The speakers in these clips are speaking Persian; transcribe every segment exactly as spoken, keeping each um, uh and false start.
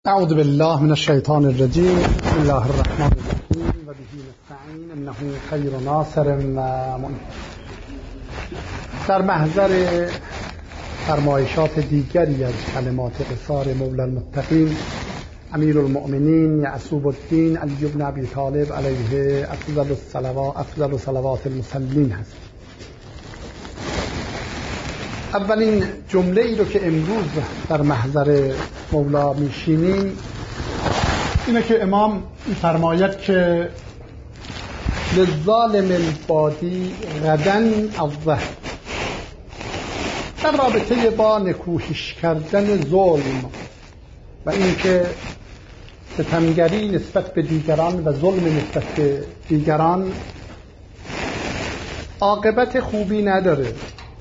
اعوذ بالله من الشیطان الرجیم. بسم الله الرحمن الرحیم و به نستعین انه خیر ناصر و معین. در محضر فرمایشات دیگری از کلمات قصار مولا المتقین امیر المؤمنین یعقوب الدین علی بن ابی طالب علیه افضل الصلوات افضل صلوات المصلین هست. اولین جمله ای رو که امروز در محضر مولا میشینیم اینه که امام فرماید که للظالم البادی غدن الظهر، در رابطه با نکوهش کردن ظلم و اینکه ستمگری نسبت به دیگران و ظلم نسبت به دیگران عاقبت خوبی نداره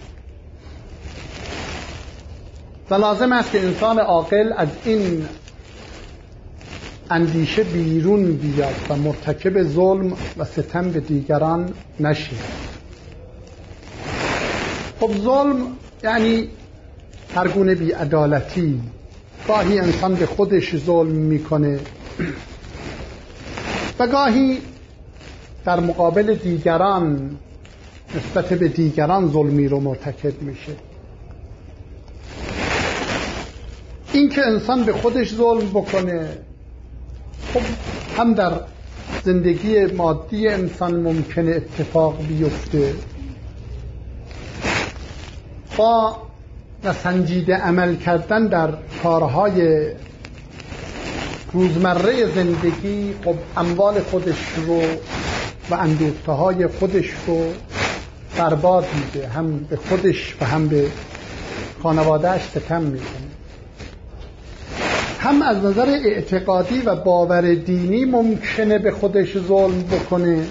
و لازم است که انسان عاقل از این اندیشه بیرون بیاد و مرتکب ظلم و ستم به دیگران نشه. خب ظلم یعنی هر گونه بی‌عدالتی. گاهی انسان به خودش ظلم میکنه و گاهی در مقابل دیگران نسبت به دیگران ظلمی رو مرتکب میشه. این که انسان به خودش ظلم بکنه خب هم در زندگی مادی انسان ممکنه اتفاق بیفته، با نسنجیده عمل کردن در کارهای روزمره زندگی خب اموال خودش رو و اندوخته های خودش رو برباد میده، هم به خودش و هم به خانوادهش ستم میکنه. هم از نظر اعتقادی و باور دینی ممکنه به خودش ظلم بکنه،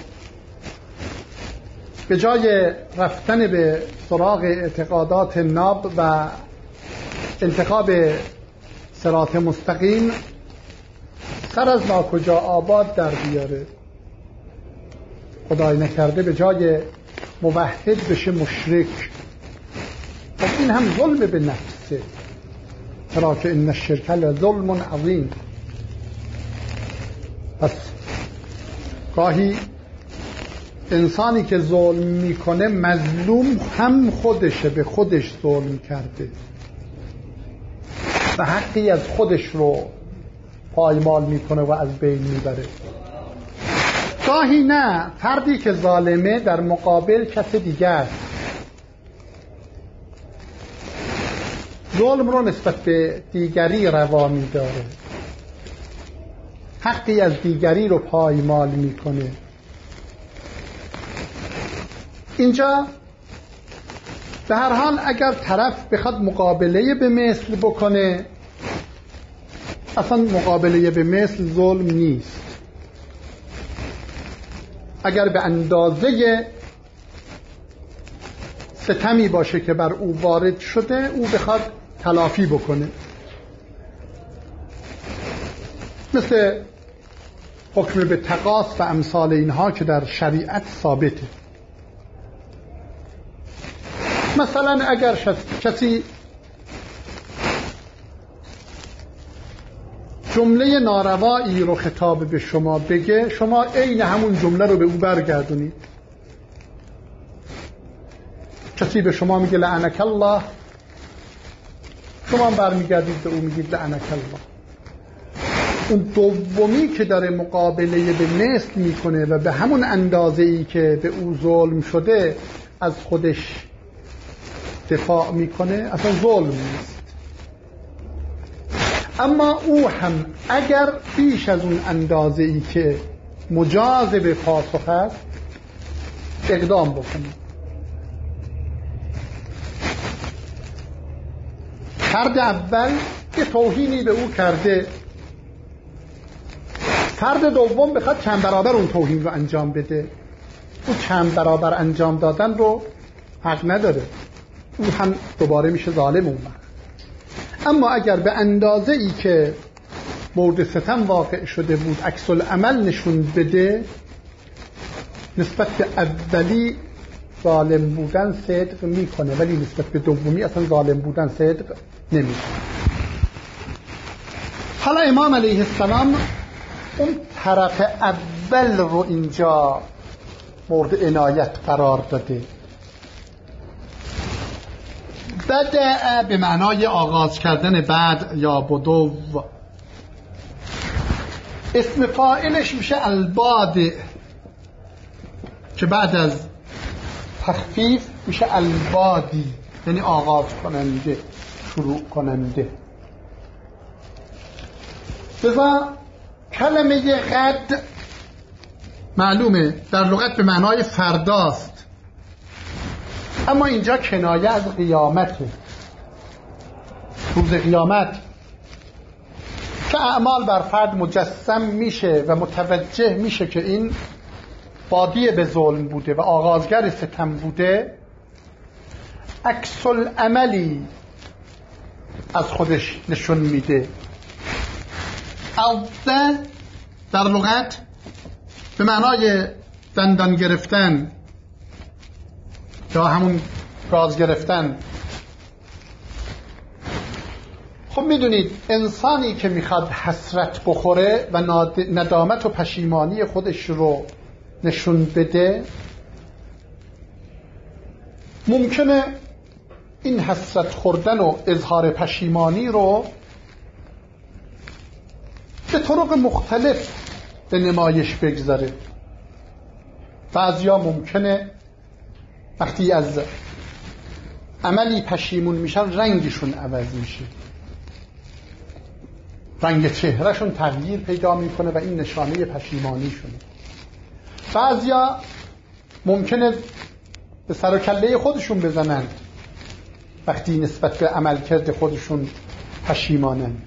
به جای رفتن به سراغ اعتقادات ناب و انتخاب صراط مستقیم سر از ناکجا آباد در بیاره، خدای نکرده به جای موحد بشه مشرک. خب این هم ظلم به نفسه، چرا که این الشرک لظلم عظیم. پس گاهی انسانی که ظلم میکنه مظلوم هم خودشه، به خودش ظلم کرده و حقی از خودش رو پایمال میکنه و از بین میبره. گاهی نه، فردی که ظالمه در مقابل کس دیگه است، ظلم رو نسبت به دیگری روا می‌داره، حقی از دیگری رو پایمال میکنه. اینجا به هر حال اگر طرف بخواد مقابله به مثل بکنه، اصلا مقابله به مثل ظلم نیست. اگر به اندازه ستمی باشه که بر او وارد شده او بخواد تلافی بکنه، مثل حکم به تقاص و امثال اینها که در شریعت ثابته. مثلا اگر کسی جمله ناروایی رو خطاب به شما بگه، شما عین همون جمله رو به او برگردونید. کسی به شما میگه لعنک الله، شما برمیگردید به او میگید لعنک الله. اون دومی که داره مقابله به مثل میکنه و به همون اندازه ای که به او ظلم شده از خودش دفاع میکنه اصلا ظلم نیست. اما او هم اگر بیش از اون اندازه ای که مجاز به پاسخ است اقدام بکنه. فرد اول که توهینی به او کرده، فرد دوم بخواد چند برابر اون توهین رو انجام بده، او چند برابر انجام دادن رو حق نداره، او هم دوباره میشه ظالم اون وقت. اما اگر به اندازه ای که مورد ستم واقع شده بود عکس العمل نشون بده، نسبت به اولی ظالم بودن صدق میکنه ولی نسبت به دومی اصلا ظالم بودن صدق نمیکنه. حالا امام علیه السلام اون طرف اول رو اینجا مورد عنایت قرار داده. بدأ به معنای آغاز کردن بعد یا بدو، اسم فاعلش میشه البادئ که بعد از تخفیف میشه البادی، یعنی آغاز کننده، شروع کننده. لذا کلمه غد معلومه در لغت به معنای فرداست، اما اینجا کنایه از قیامته، روز قیامت که اعمال بر فرد مجسم میشه و متوجه میشه که این بادی به ظلم بوده و آغازگر ستم بوده، عکس العملی از خودش نشون میده. عضه در لغت به معنای دندان گرفتن یا همون گاز گرفتن. خب میدونید انسانی که میخواد حسرت بخوره و ندامت و پشیمانی خودش رو نشون بده، ممکنه این حسرت خوردن و اظهار پشیمانی رو به طرق مختلف به نمایش بگذاره. بعضیا ممکنه وقتی از عملی پشیمون میشن رنگشون عوض میشه، رنگ چهرهشون تغییر پیدا میکنه و این نشانه پشیمانیشونه. بعضیا ممکنه به سر و کله خودشون بزنند وقتی نسبت به عملکرد خودشون پشیمانند.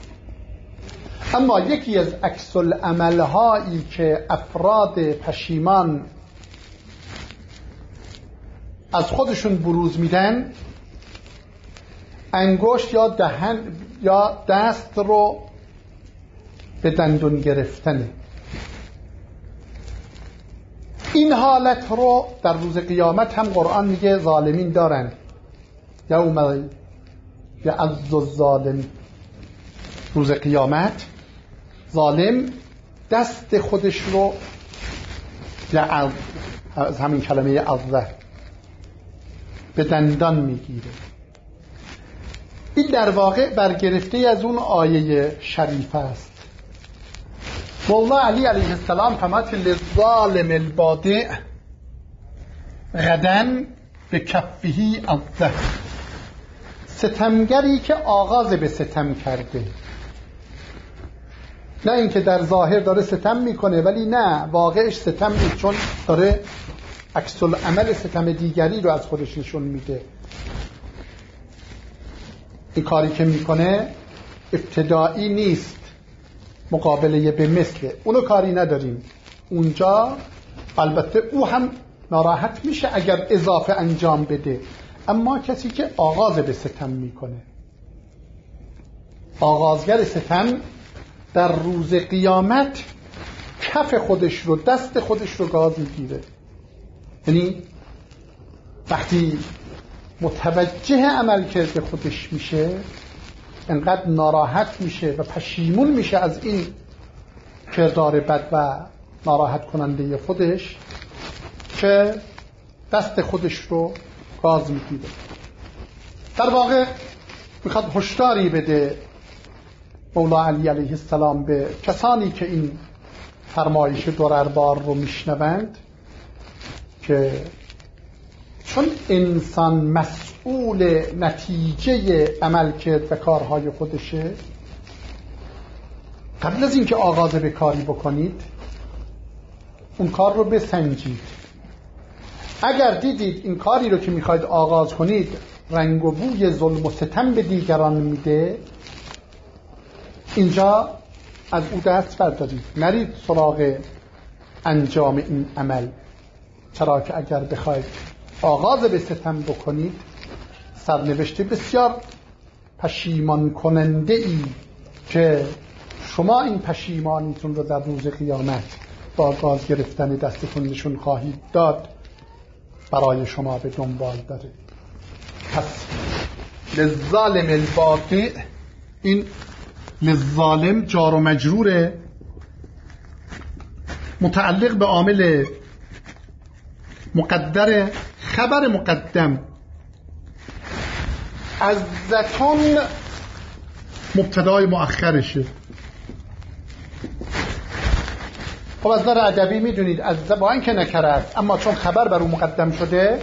اما یکی از عکس العمل‌هایی که افراد پشیمان از خودشون بروز میدن، انگشت یا دهن یا دست رو به دندون گرفتنه. این حالت رو در روز قیامت هم قرآن میگه ظالمین دارن. یوم یعض الظالم، روز قیامت ظالم دست خودش رو یعض، از همین کلمه عضه، به دندان میگیره. این در واقع برگرفته از اون آیه شریف است. مولا علی علیه السلام فرمود للظالم البادئ غدن به کفهی عضه، ستمگری که آغاز به ستم کرده، نه اینکه در ظاهر داره ستم میکنه ولی نه واقعش ستم نیست، چون داره عکس العمل ستم دیگری رو از خودش نشون میده. این کاری که میکنه ابتدایی نیست، مقابله به مثل اونو کاری نداریم. اونجا البته او هم ناراحت میشه اگر اضافه انجام بده، اما کسی که آغاز به ستم میکنه، آغازگر ستم در روز قیامت کف خودش رو، دست خودش رو گاز میگیره. یعنی وقتی متوجه عمل کرده خودش میشه، انقدر ناراحت میشه و پشیمون میشه از این کردار بد و ناراحت کننده خودش که دست خودش رو گاز میگیره. در واقع میخواد هشداری بده مولا علی علیه السلام به کسانی که این فرمایش درربار رو میشنوند که چون انسان مسئول نتیجه عمل کرد و کارهای خودشه، قبل از اینکه آغاز به کاری بکنید اون کار رو بسنجید. اگر دیدید این کاری رو که میخواید آغاز کنید رنگ و بوی ظلم و ستم به دیگران میده، اینجا از او دست بردارید، نرید سراغ انجام این عمل. چرا که اگر بخواید آغاز به ستم بکنید، سرنوشت بسیار پشیمان کننده ای که شما این پشیمانیتون رو در روز قیامت با گاز گرفتن دستتون نشون خواهید داد برای شما به دنبال داره. پس للظالم البادئ، این للظالم جار و مجرور متعلق به عامل مقدر، خبر مقدم عزتون مبتدای مؤخرشه. خب از نظر ادبی میدونید عزه با اینکه نکره است اما چون خبر بر اون مقدم شده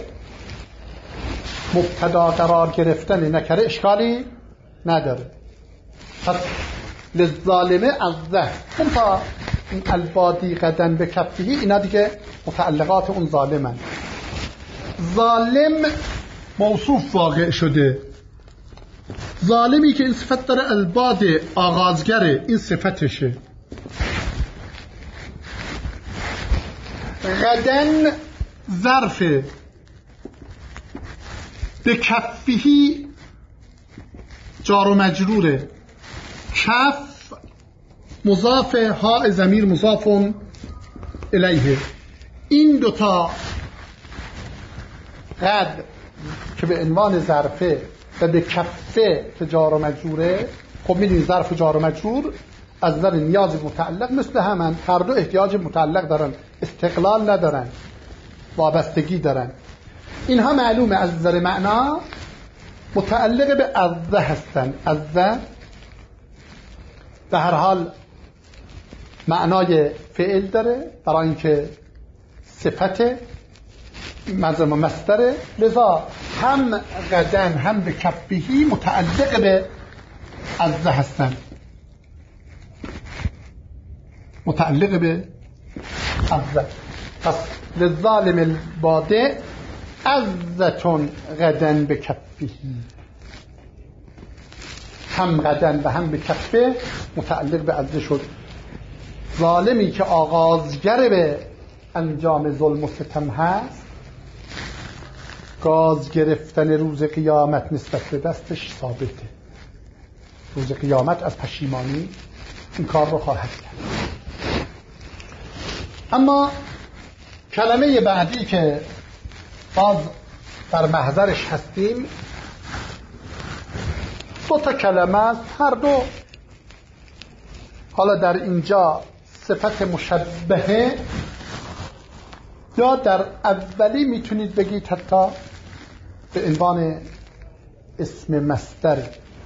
مبتدا قرار گرفتن نکره اشکالی نداره. پس للظالمه عزه اون تا این البادی قدن به کفیهی اینا دیگه متعلقات اون ظالمن. ظالم موصوف واقع شده، ظالمی که این صفت داره الباد آغازگره، این صفتشه. غدن ظرف به کفیهی جار و مجروره، کف مضاف، ها ضمیر مضاف الیه. این دوتا قد که به عنوان ظرفه و به کفه که جار و مجروره، خب میدونید ظرف جار و مجرور از نظر نیاز متعلق مثل همن، هر دو احتیاج متعلق دارن، استقلال ندارن، وابستگی دارن. اینها معلومه از نظر معنا متعلق به عزه هستن. عزه به هر حال معنای فعل داره برای اینکه صفت منظور مصدره، لذا هم غدن هم به کفیهی متعلق به عزه هستن، متعلق به عزه. پس للظالم الباده عزتون غدن به کفیهی، هم غدن و هم به کفه متعلق به عزه شد. ظالمی که آغازگر به انجام ظلم و ستم هست، گاز گرفتن روز قیامت نسبت به دستش ثابته. روز قیامت از پشیمانی این کار رو خواهد کرد. اما کلمه بعدی که باز در محضرش هستیم دو تا کلمه است، هر دو حالا در اینجا صفت مشبهه، یا در اولی میتونید بگید حتی به عنوان اسم مصدر.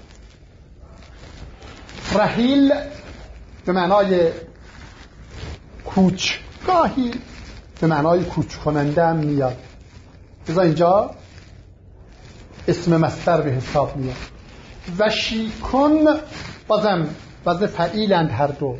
رحیل به معنای کوچ، گاهی به معنای کوچ کننده هم میاد، لذا اینجا اسم مصدر به حساب میاد. و شیکن بازم وضع فعیلند هر دو،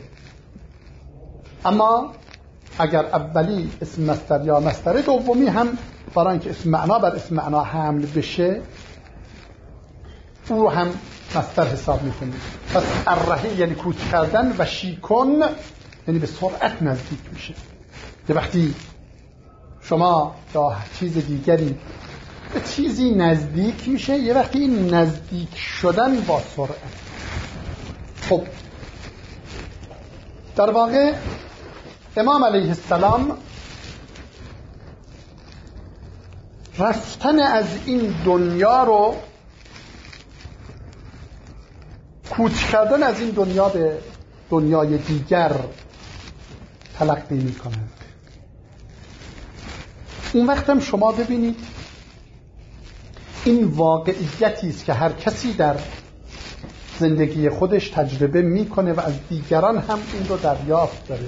اما اگر اولی اسم مصدر یا مصدر دومی هم برای اینکه اسم معنا بر اسم معنا حمل بشه او رو هم مصدر حساب میکنیم. پس الرحیل یعنی کوچ کردن و شیکن یعنی به سرعت نزدیک میشه. یه وقتی شما یا چیز دیگری به چیزی نزدیک میشه، یه وقتی این نزدیک شدن با سرعت. خب در واقع امام علیه السلام رفتن از این دنیا رو، کوچ کردن از این دنیا به دنیای دیگر تلقی می کنند. اون وقت هم شما ببینید این واقعیتی است که هر کسی در زندگی خودش تجربه میکنه و از دیگران هم این رو دریافت داره.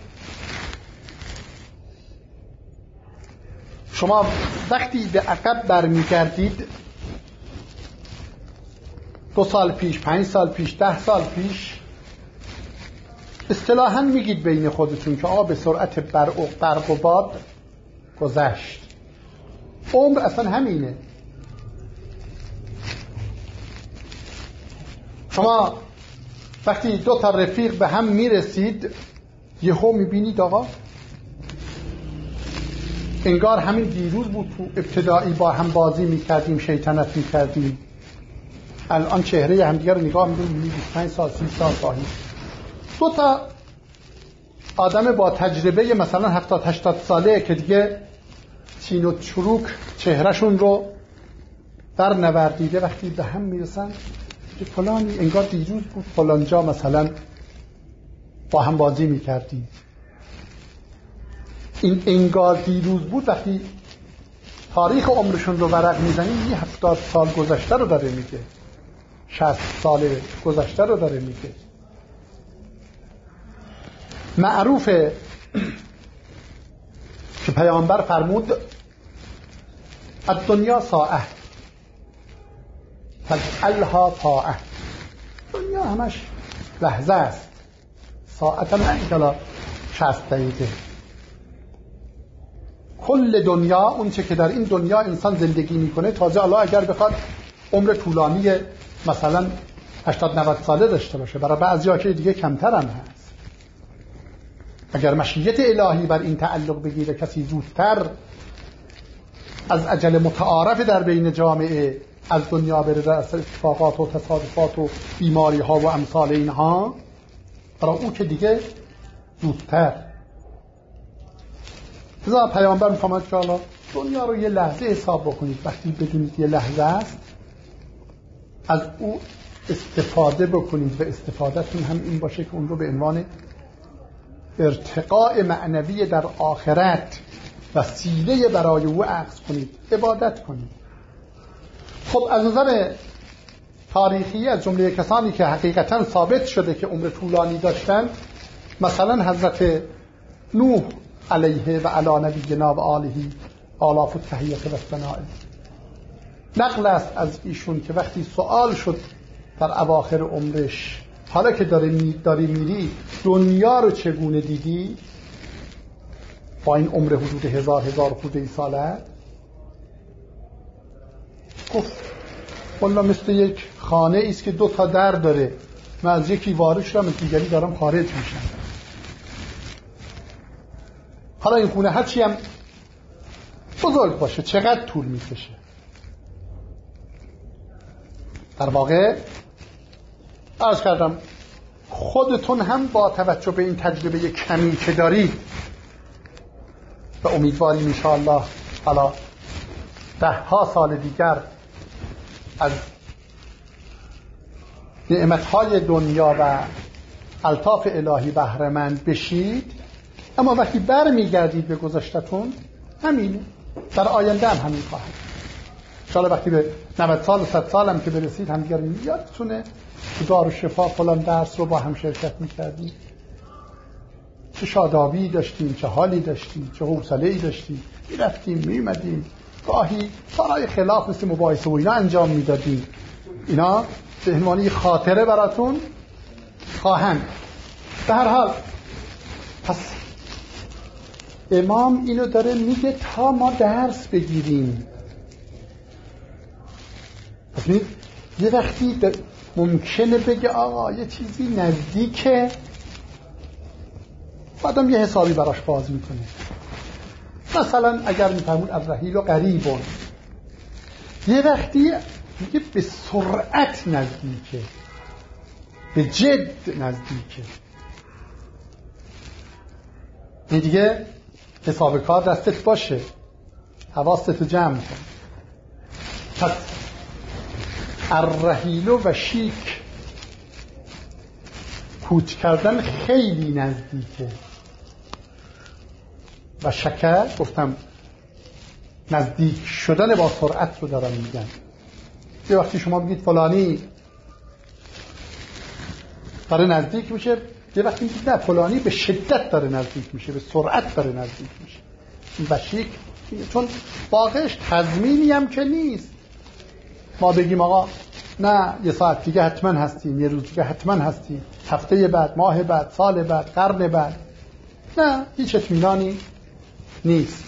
شما وقتی به عقب برمیگردید، دو سال پیش، پنج سال پیش، ده سال پیش، اصطلاحاً میگید بین خودتون که آقا به سرعت برق و برق و باد گذشت. عمر اصلا همینه. شما وقتی دو تا رفیق به هم میرسید یهو میبینید آقا انگار همین دیروز بود تو ابتدایی با هم بازی میکردیم، شیطنت میکردیم، الان چهره همدیگر رو نگاه میکنیم بیست و پنج سال سی سال سالی. دو تا آدم با تجربه مثلا هفتاد هشتاد ساله که دیگه چین و چروک چهرهشون رو در نوردیده وقتی به هم میرسن که فلانی انگار دیروز بود فلان جا مثلا با هم بازی میکردی. این انگار دیروز بود وقتی تاریخ عمرشون رو ورق میزنیم یه هفتاد سال گذشته رو داره میگه، شصت سال گذشته رو داره میگه. معروفه که پیامبر فرمود الدنیا ساعه فاجعلها طاعه. دنیا همش لحظه است، ساعت نه اینکلا شصت دقیقه. کل دنیا اون چه که در این دنیا انسان زندگی میکنه، تازه الله اگر بخواد عمر طولانی مثلا هشتاد نود ساله داشته باشه، برای بعضیا که دیگه کمتر هم هست. اگر مشیت الهی بر این تعلق بگیره کسی زودتر از اجل متعارف در بین جامعه از دنیا بره، از اتفاقات و تصادفات و بیماری ها و امثال اینها، برای او که دیگه زودتر. لذا پیامبر می‌فرماید که حالا دنیا رو یه لحظه حساب بکنید، وقتی بدونید یه لحظه است از او استفاده بکنید و استفادهتون هم این باشه که اون رو به عنوان ارتقاء معنوی در آخرت وسیله برای او عکس کنید، عبادت کنید. خب از نظر تاریخی از جمله کسانی که حقیقتا ثابت شده که عمر طولانی داشتن، مثلا حضرت نوح علیه و علی نبینا و آله آلاف التحیة و الثناء، نقل است از ایشون که وقتی سوال شد در اواخر عمرش، حالا که داری می داری میری دنیا رو چگونه دیدی با این عمر حدود هزار هزار خورده ساله؟ گفت والله مثل یک خانه ایست که دو تا در داره، من از یکی وارد شدم از دیگری دارم خارج میشم. حالا این خونه هرچی هم بزرگ باشه چقدر طول میکشه؟ در واقع عرض کردم خودتون هم با توجه به این تجربه کمی که دارید و امیدواریم انشاءالله حالا ده ها سال دیگر از نعمتهای دنیا و الطاف الهی بهره مند بشید، اما وقتی بر میگردید به گذشتتون همینه، در آینده هم همین خواهد. انشاءالله وقتی به نود سال و صد سال هم که برسید هم دیگر یادتونه که دار و شفا فلان درس رو با هم شرکت میکردیم، چه شادابی داشتیم، چه حالی داشتیم، چه حوصله‌ای داشتیم، میرفتیم میمدیم، گاهی کارهای خلاف مثل مباحثه و اینا انجام میدادیم. اینا به عنوان خاطره براتون خواهند. به هر حال پس امام اینو داره میگه تا ما درس بگیریم. پس می یه وقتی ممکنه بگه آقا یه چیزی نزدیکه، بعدم یه حسابی براش باز میکنه. مثلا اگر میفهمون از رحیل و قریبون، یه وقتی میگه به سرعت نزدیکه، به جد نزدیکه. این دیگه حساب کار دستت باشه، حواستو جمع کن. پس الرحیل و شیک، کوچ کردن خیلی نزدیکه. و شکر گفتم نزدیک شدن با سرعت رو دارم میگن. یه وقتی شما بگید فلانی داره نزدیک میشه، یه وقتی میگید نه فلانی به شدت داره نزدیک میشه، به سرعت داره نزدیک میشه. این بشیک چون واقعش تضمینی هم که نیست. ما بگیم آقا نه یه ساعت دیگه حتما هستیم، یه روز دیگه حتما هستیم، هفته بعد، ماه بعد، سال بعد، قرن بعد، نه هیچ اطمینانی نیست.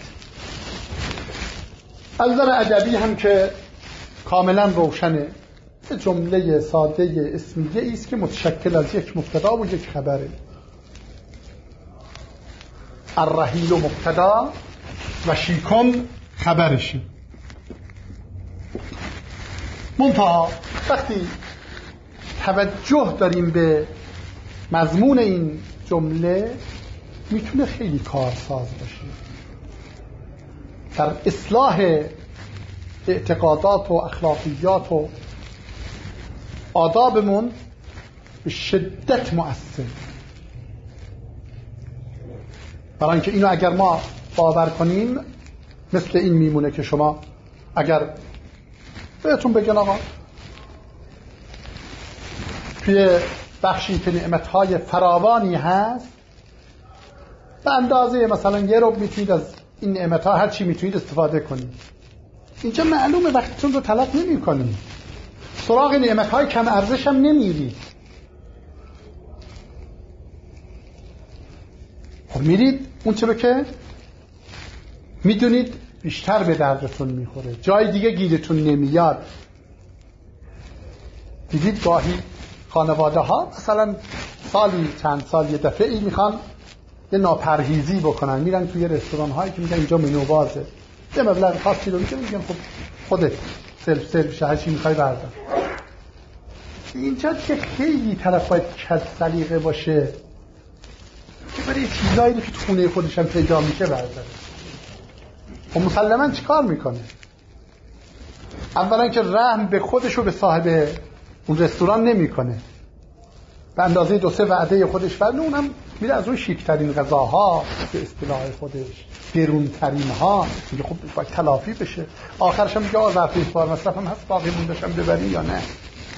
از نظر ادبی هم که کاملا روشنه، جمله ساده اسمیه است که متشکل از یک مبتدا و یک خبره. الرحیل و مبتدا و شیکم خبرشه. منتها وقتی توجه داریم به مضمون این جمله میتونه خیلی کارساز باشه در اصلاح اعتقادات و اخلاقیات و آدابمون به شدت مؤثر، برای اینکه اینو اگر ما باور کنیم مثل این میمونه که شما اگر بهتون بگن آقا توی بخشی که نعمتهای فراوانی هست به اندازه مثلا یه ربع میتونید از این نعمتها هر چی میتونید استفاده کنید، اینجا معلومه وقتتون رو تلف نمی کنید، سراغ نعمتهای کم ارزش هم نمیرید. خب میرید اون چه که میدونید بیشتر به دردتون میخوره، جای دیگه گیرتون نمیاد. دیدید گاهی خانواده ها مثلا سالی چند سال یه دفعه ای میخوان یه ناپرهیزی بکنن، میرن توی رستوران هایی که میگن اینجا منو بازه، یه مبلغ خاصی رو میگن میگن خب خودت سلف سلف هر چی میخوای بردار. اینجا که خیلی طرف باید کج سلیقه باشه که برای چیزایی که تو خونه خودش هم پیدا میشه برداره. و مسلماً چیکار میکنه؟ اولا که رحم به خودش و به صاحب اون رستوران نمیکنه، به اندازه دو سه وعده خودش برده اونم میره از اون شیکترین غذاها به اصطلاح خودش گرونترین ها میگه خب باید تلافی بشه. آخرش هم میگه آه ظرف یک بار مصرف هم هست باقی موندشم ببری یا نه.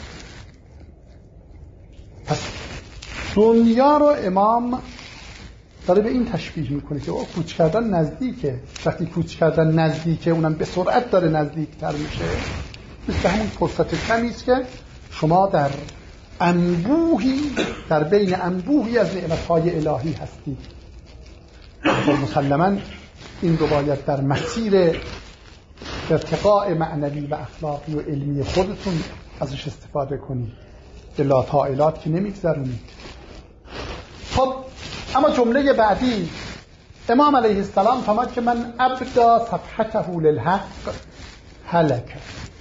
پس دنیا رو امام داره به این تشبیه میکنه که کوچ کردن نزدیکه. وقتی کوچ کردن نزدیکه اونم به سرعت داره نزدیکتر میشه، مثل همون فرصت کمی است که شما در انبوهی در بین انبوهی از نعمتهای الهی هستید. مسلماً این رو باید در مسیر ارتقاء معنوی و اخلاقی و علمی خودتون ازش استفاده کنید، به لاطائلات که نمیگذرونید. خب اما جمله بعدی امام علیه السلام فرمود که من ابدا صفحته للحق هلک.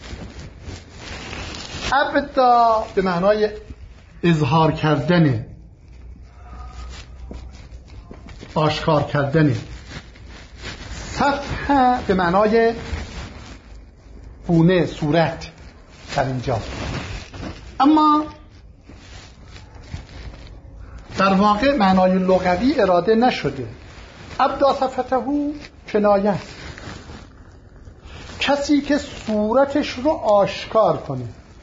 ابدا به معنای اظهار کردن، آشکار کردن. صفحه به معنای گونه، صورت در اینجا، اما در واقع معنای لغوی اراده نشده. ابدا صفحته کنایه، کسی که صورتش رو آشکار کنه.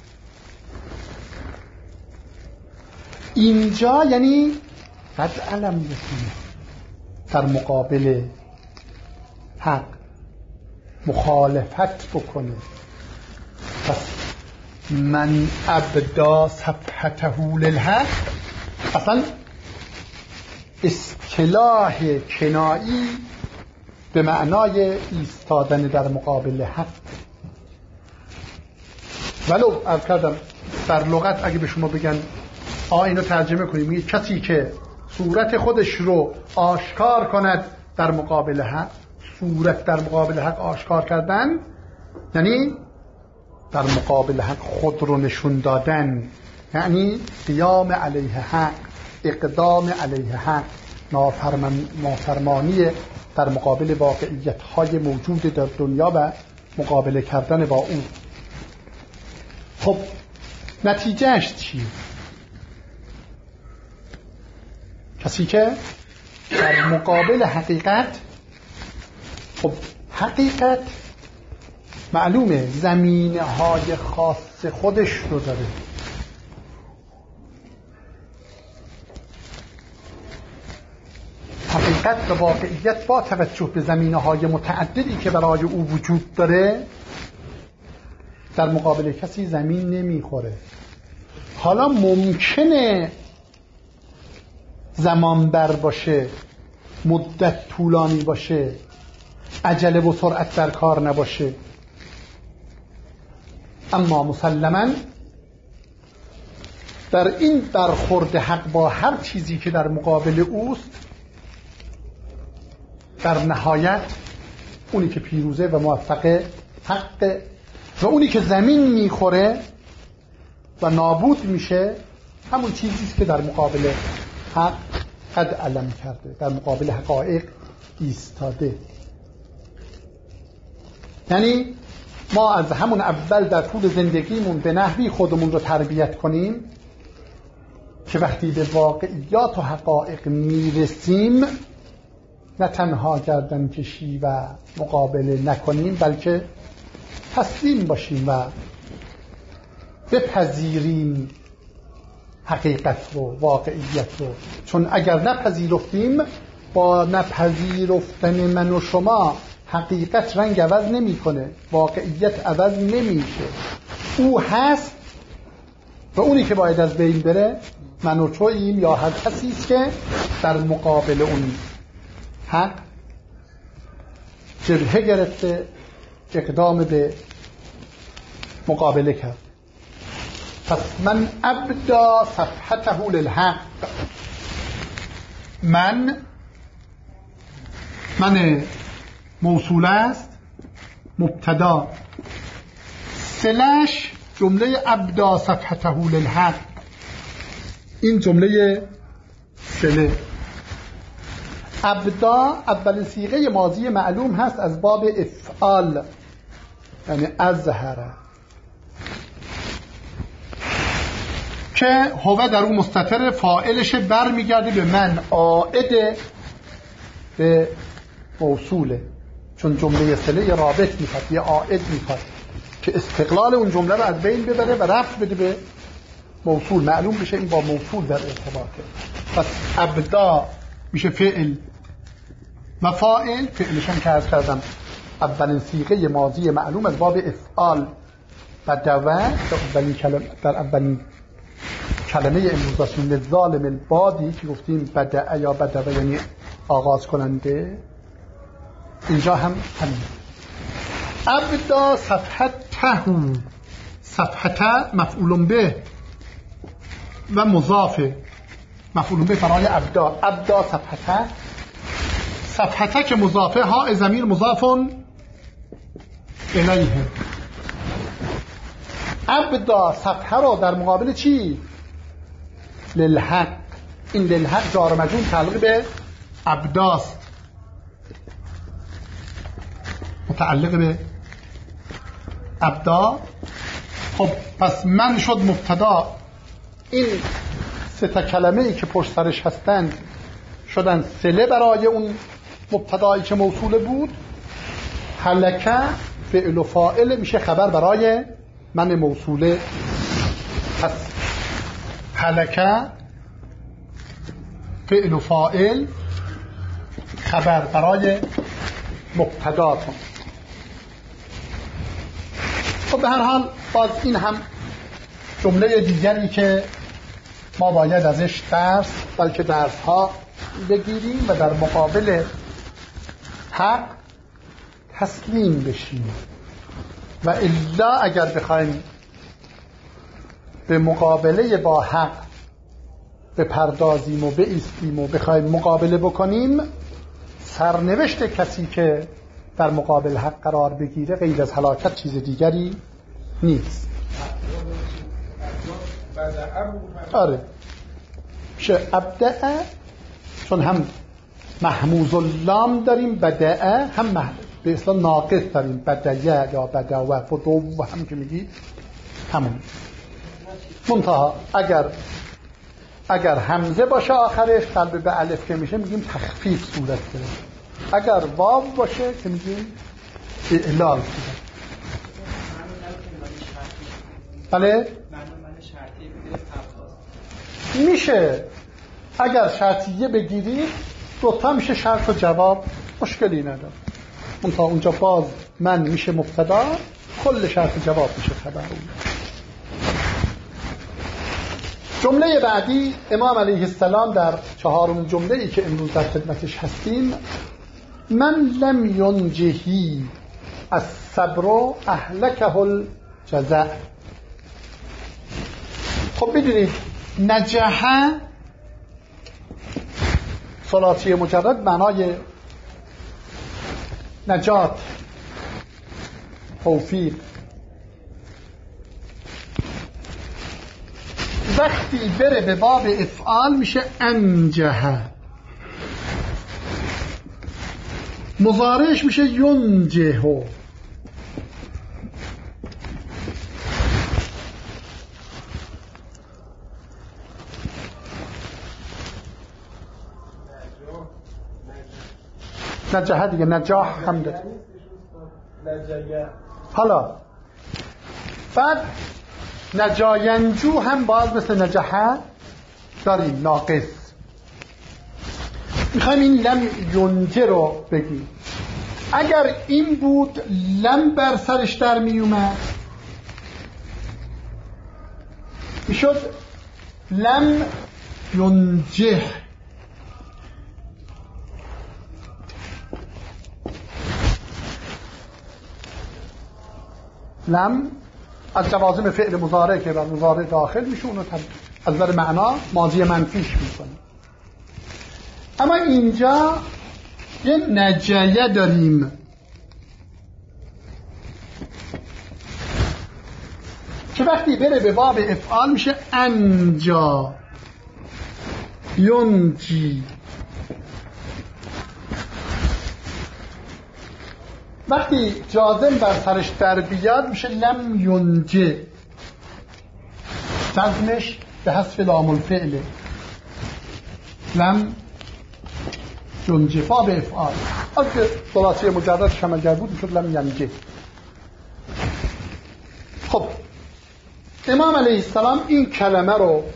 اینجا یعنی قد علم بکنه، در مقابل حق مخالفت بکنه. پس من ابدا صفحته للحق اصلا اصطلاح کنایی به معنای ایستادن در مقابل حق. ولو عرض کردم در لغت اگه به شما بگن آ اینو ترجمه کنیم، میگه کسی که صورت خودش رو آشکار کند در مقابل حق. صورت در مقابل حق آشکار کردن یعنی در مقابل حق خود رو نشون دادن، یعنی قیام علیه حق، اقدام علیه حق، نافرمان نافرمانی در مقابل واقعیت‌های موجود در دنیا و مقابله کردن با اون. خب نتیجهش چیه؟ کسی که در مقابل حقیقت، خب حقیقت معلومه زمینه های خاص خودش رو داره. حقیقت و واقعیت با توجه به زمینه های متعددی که برای او وجود داره در مقابل کسی زمین نمیخوره. حالا ممکنه زمان بر باشه، مدت طولانی باشه، عجله و سرعت در کار نباشه، اما مسلماً در این برخورد حق با هر چیزی که در مقابل اوست، در نهایت اونی که پیروزه و موفقه حق و اونی که زمین میخوره و نابود میشه همون چیزیست که در مقابل حق قد علم کرده، در مقابل حقایق ایستاده. یعنی ما از همون اول در طول زندگیمون به نحوی خودمون رو تربیت کنیم که وقتی به واقعیات و حقایق میرسیم نه تنها گردن کشی و مقابله نکنیم، بلکه تسلیم باشیم و بپذیریم حقیقت رو، واقعیت رو. چون اگر نپذیرفتیم، با نپذیرفتن من و شما حقیقت رنگ عوض نمیکنه، واقعیت عوض نمیشه. او هست و اونی که باید از بین بره من و توییم یا هر کسی است که در مقابل اون حق جبهه گرفته، اقدام به مقابله کرد. پس من ابدا صفحته للحق، من من موصول است، مبتدا سلش جمله ابدا صفحته للحق، این جمله سله. ابدا اول صیغه ماضی معلوم هست از باب افعال، یعنی اظهر، که هو در اون مستتر فاعلش بر میگرده به من، عائد به موصوله، چون جمله صله رابط میخواد، یه عائد میخواد که استقلال اون جمله رو از بین ببره و رفت بده به موصول، معلوم بشه این با موصول در ارتباطه. پس ابدا میشه فعل و فاعل، فعلش هم که عرض کردم اولین صیغه ماضی معلوم از باب افعال. بدوه در اولین کلمه در اولین کلمه امروزشون للظالم البادی که گفتیم بدعه یا بدوه یعنی آغاز کننده، اینجا هم همین. ابدا صفحته، صفحته مفعول به و مضافه، مفعول به برای ابدا، ابدا صفحته، صفحته که مضافه، ها ضمیر مضاف الیه. ابدا صفحه رو در مقابل چی؟ للحق. این للحق جار و مجرور تعلق به ابداست، متعلق به ابدا. خب پس من شد مبتدا، این سه تا کلمه ای که پشت سرش هستند شدن صله برای اون مبتدایی که موصول بود. هلکه فعل و فاعل میشه خبر برای من موصوله. پس هلکه فعل و فاعل خبر برای مبتداتون. خب به هر حال باز این هم جمله دیگری که ما باید ازش درس بلکه درس ها بگیریم و در مقابل حق تسلیم بشیم، و الا اگر بخوایم به مقابله با حق بپردازیم و بایستیم و بخوایم مقابله بکنیم، سرنوشت کسی که در مقابل حق قرار بگیره غیر از هلاکت چیز دیگری نیست. آره میشه ابدأ، چون هم محموز اللام داریم، بدأ هم محموز به اصلا ناقص داریم، بدأ یا بدأ بدو هم که میگی همون. منتها اگر اگر همزه باشه آخرش قلب به الف که میشه میگیم تخفیف صورت داره، اگر واو باشه که میگیم اعلال صورت. بله میشه اگر شرطیه بگیری دوتا میشه شرط و جواب، مشکلی نداره. منتها اونجا باز من میشه مبتدا، کل شرط و جواب میشه خبر. جمله بعدی امام علیه السلام در چهارم جمله ای که امروز در خدمتش هستیم، من لم ینجهی الصبر اهلکه الجزع. خب بدونید نجحه ثلاثی مجرد معنای نجات، توفیق. وقتی بره به باب افعال میشه انجحه، مضارعش میشه ینجهو. نجاح دیگه، نجاح هم داره. حالا بعد نجاینجو هم باز مثل نجاح داریم، ناقص. میخوایم این لم ینجه رو بگیم. اگر این بود لم بر سرش در می اومد میشد لم ینجه. لم از جوازم فعل مضارع که بر مضارع داخل میشه، اونو از نظر معنا ماضی منفیش میکنه. اما اینجا یه نجیه داریم که وقتی بره به باب افعال میشه انجا ینجی. وقتی جازم بر سرش در بیاد میشه لم ینجه. جزمش به حذف لام الفعله، لم ینجه باب افعال. از که ثلاثی مجردش هم اگر بود میشد لم ینجه. خب امام علیه السلام این کلمه رو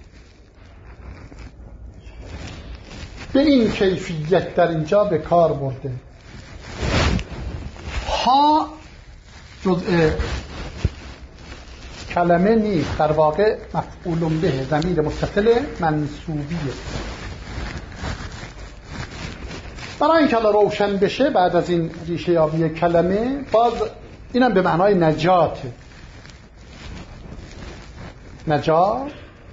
به این کیفیت در اینجا به کار برده. ها جزء کلمه نیست، در واقع مفعول به، ضمیر متصل منصوبیه. برای این که روشن بشه بعد از این ریشه یابی کلمه، باز اینم به معنای نجاته. نجات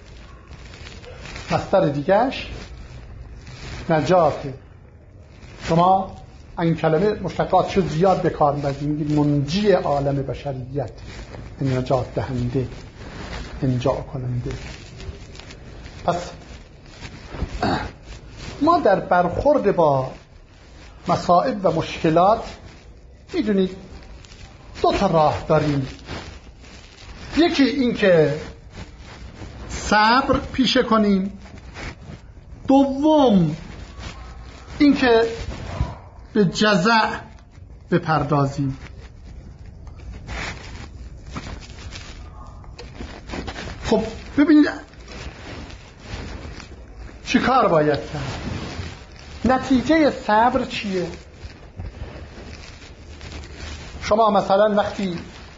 مصدر دیگهش نجاته. شما این کلمه مشتقاتش زیاد به کار می‌برید، میگید منجی عالم بشریت، نجات دهنده، انجا کننده. پس ما در برخورد با مصائب و مشکلات میدونید دو تا راه داریم. یکی این که صبر پیشه کنیم، دوم این که به جزع بپردازیم. خب ببینید چی کار باید کرد؟ نتیجه صبر چیه؟ شما مثلا وقتی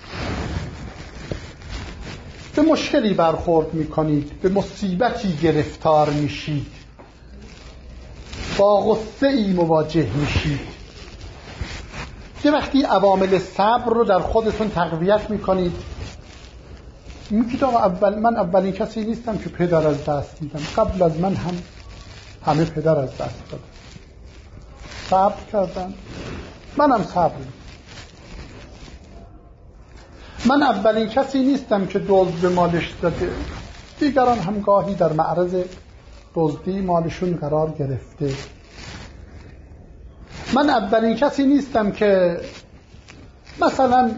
به مشکلی برخورد میکنید، به مصیبتی گرفتار میشید، با غصه ای مواجه میشید، یه وقتی عوامل صبر رو در خودتون تقویت میکنید، میگید آقا اول من اولین کسی نیستم که پدر از دست میدم، قبل از من هم همه پدر از دست دادن، صبر کردن، منم صبر. من اولین کسی نیستم که دزد به مالش داده، دیگران هم گاهی در معرض دزدی مالشون قرار گرفته. من اولین کسی نیستم که مثلا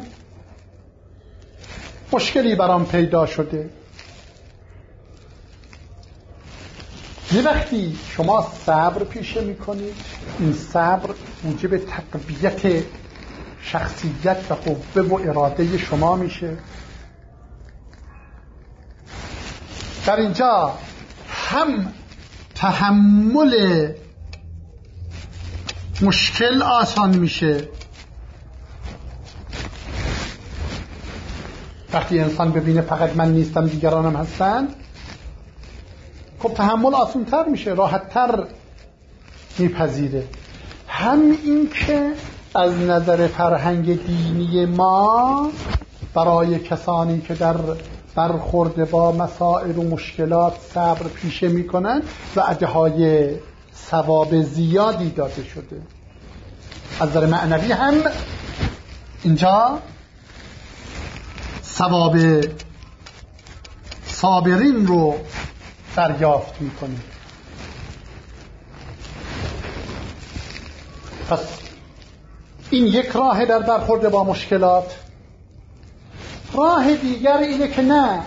مشکلی برام پیدا شده. یه وقتی شما صبر پیشه میکنید، این صبر موجب تقویت شخصیت و قوه و اراده شما میشه. در اینجا هم تحمل مشکل آسان میشه. وقتی انسان ببینه فقط من نیستم دیگرانم هستن، خب تحمل آسان تر میشه، راحت تر میپذیره. هم این که از نظر فرهنگ دینی ما برای کسانی که در برخورد با مسائل و مشکلات صبر پیشه میکنن وعده‌های ثواب زیادی داده شده. از نظر معنوی هم اینجا ثواب صابرین رو دریافت میکنه. پس این یک راه در برخورد با مشکلات. راه دیگر اینه که نه،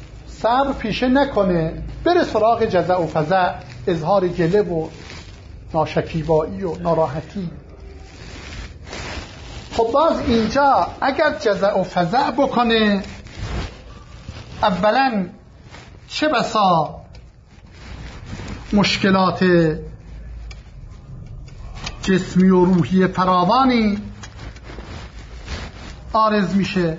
صبر پیشه نکنه، بره سراغ جزع و فزع، اظهار گله و ناشکیبایی و ناراحتی. خب باز اینجا اگر جزع و فزع بکنه، اولا چه بسا مشکلات جسمی و روحی فراوانی عارض میشه.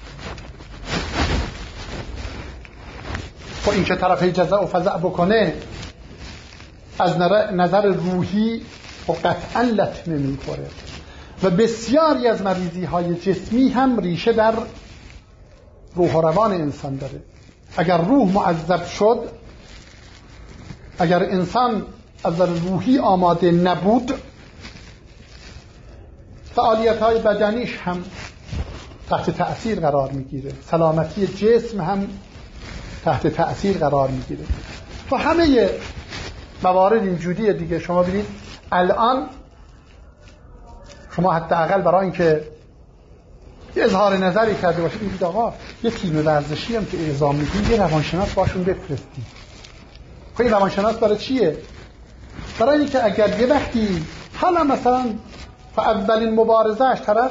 خب این که طرف جزع و فزع بکنه از نظر روحی و قطعا لطمه میخوره و بسیاری از مریضی های جسمی هم ریشه در روح و روان انسان داره. اگر روح معذب شد، اگر انسان از نظر روحی آماده نبود، فعالیت های بدنیش هم تحت تأثیر قرار میگیره، سلامتی جسم هم تحت تأثیر قرار میگیره. و همه موارد اینجوریه دیگه. شما ببینید الان شما حداقل برای اینکه یه اظهار نظری کرده باشید میگید آقا یه تیم ورزشی هم که اعزام میگید یه روانشناس باشون بفرستید. خب این روانشناس برای چیه؟ برای اینکه اگر یه وقتی حالا مثلا و اولین مبارزهش طرف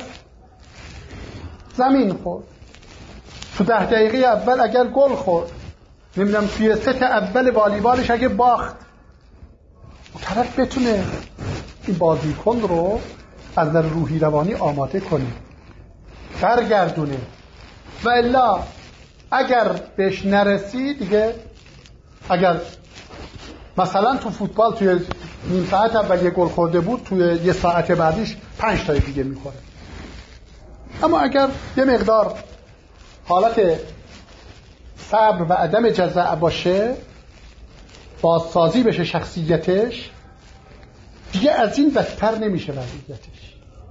زمین خورد، تو ده دقیقه اول اگر گل خورد، نمیدونم توی ست اول والیبالش اگه باخت، و طرف بتونه این بازیکن رو از نظر روحی روانی آماده کنه، برگردونه. و الا اگر بهش نرسی دیگه، اگر مثلا تو فوتبال توی نیم ساعت اول یه گل خورده بود، توی یه ساعت بعدیش پنج تا دیگه میخوره. اما اگر یه مقدار حالت صبر و عدم جزع باشه، بازسازی بشه شخصیتش، دیگه از این بدتر نمیشه وضعیتش.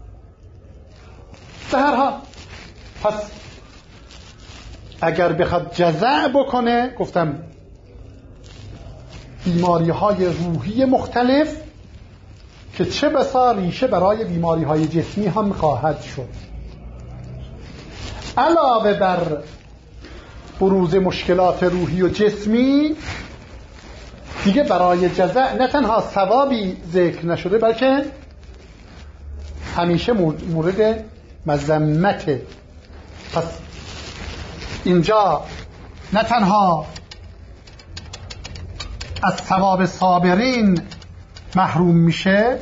به هر حال پس اگر بخواد جزع بکنه، گفتم بیماری های روحی مختلف که چه بسا ریشه برای بیماری های جسمی هم خواهد شد. علاوه بر بروز مشکلات روحی و جسمی، دیگه برای جزع نه تنها ثوابی ذکر نشده بلکه همیشه مورد مذمته. پس اینجا نه تنها از ثواب صابرین محروم میشه،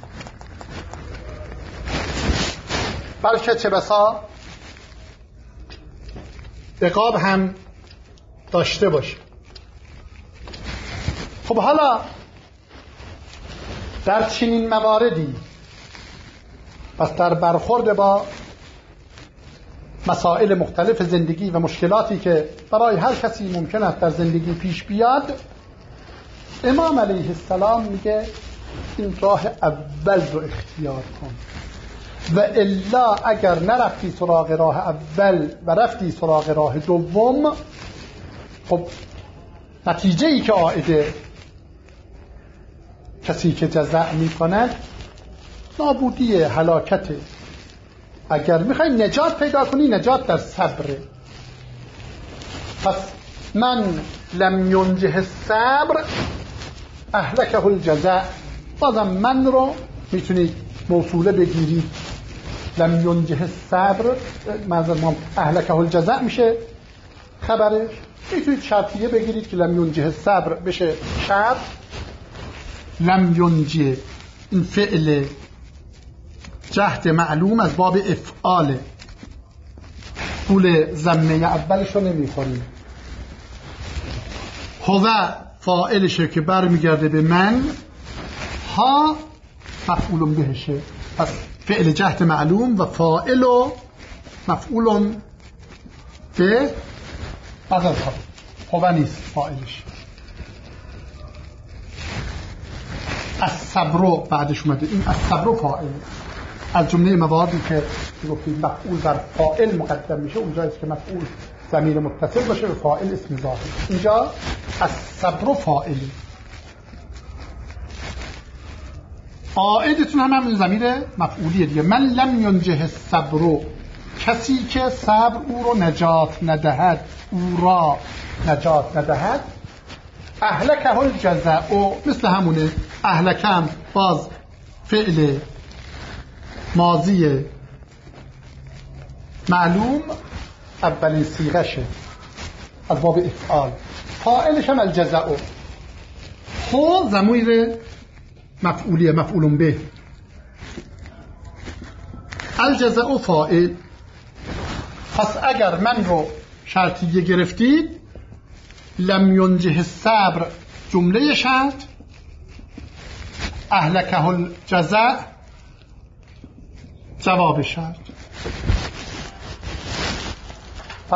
بلکه چه بسا عقاب هم داشته باشه. خب حالا در چنین مواردی، پس در برخورد با مسائل مختلف زندگی و مشکلاتی که برای هر کسی ممکن است در زندگی پیش بیاد، امام علیه السلام میگه این راه اول رو اختیار کن، و الا اگر نرفتی سراغ راه اول و رفتی سراغ راه دوم، خب نتیجه ای که عائده کسی که جزع می کند نابودی، هلاکت. اگر میخوای نجات پیدا کنی، نجات در صبر. پس من لم ینجه الصبر اهلکه الجزع. بازم من رو میتونید موصوله بگیرید، لم ینجه الصبر معذرت اهلکه الجزع میشه خبرش. میتونید شرطیه بگیرید که لم ینجه الصبر بشه شرط. لم ینجه این فعل جهد معلوم از باب افعاله، قول ضمه اولش رو نمیخوریم. هو فاعلشه که برمیگرده به من، ها مفعول بهشه. پس فعل جهد معلوم و فاعل و مفعول به بعد از هو نیست فاعلش. از صبر بعدش اومده، این از صبر فاعل. از جمله مواردی که گفتیم مفعول بر فاعل مقدم میشه، اونجاییست که مفعول ضمیر متصل باشه و فاعل اسم ظاهر. اینجا از صبر فاعل. عائدتون هم همین ضمیر مفعولیه دیگه. من لم ینجه الصبر، کسی که صبر او رو نجات ندهد، او را نجات ندهد، اهلکه الجزع، مثل همونه اهلکم باز فعل ماضی معلوم اولین صیغشه از باب افعال، فاعلش هم الجزاء، خو ضمیر مفعولیه مفعول به، الجزاء فاعل. پس اگر من رو شرطیه گرفتید، لم ینجه الصبر جمله شرط، اهلکه الجزاء جواب شرط. پس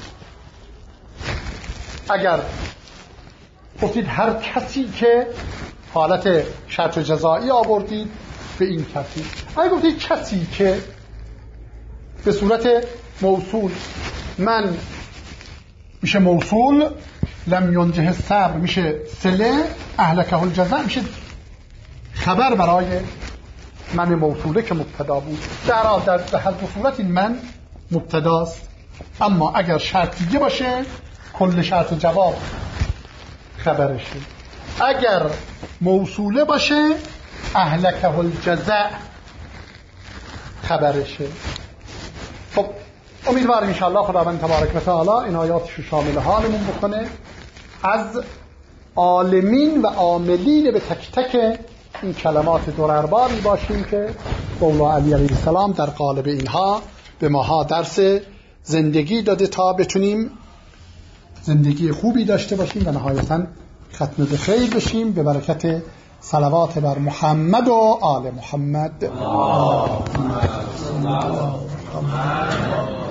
اگر گفتید هر کسی که حالت شرط جزایی آوردید به این کسی، اگر گفتید کسی که به صورت موصول من میشه موصول، لم ینجه الصبر میشه صله، اهلکه الجزاء میشه خبر برای من موصوله که مبتدا بود. در در هر دو صورت این من مبتداست. اما اگر شرطیه باشه کل شرط و جواب خبرشه، اگر موصوله باشه اهلکه الجزاء خبرشه. خب امیدوارم انشاءالله خداوند تبارک و تعالی این آیاتشو شامل حالمون بکنه، از عالمین و عاملین به تک تک این کلمات دررباری باشیم که مولا علی علیه السلام در قالب اینها به ماها درس زندگی داده تا بتونیم زندگی خوبی داشته باشیم و نهایتاً ختم به خیر بشیم به برکت صلوات بر محمد و آل محمد.